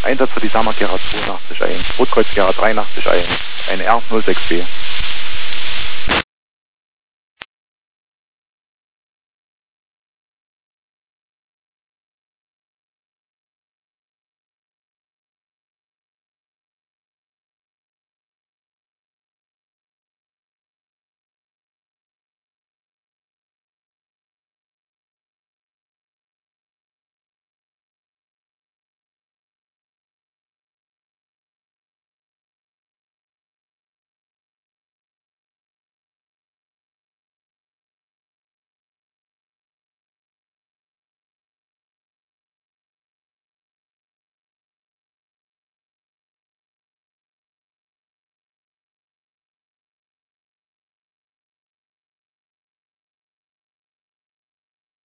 Einsatz für die Sammer Gera 82 1, Rotkreuz Gera 83 1, eine R06B.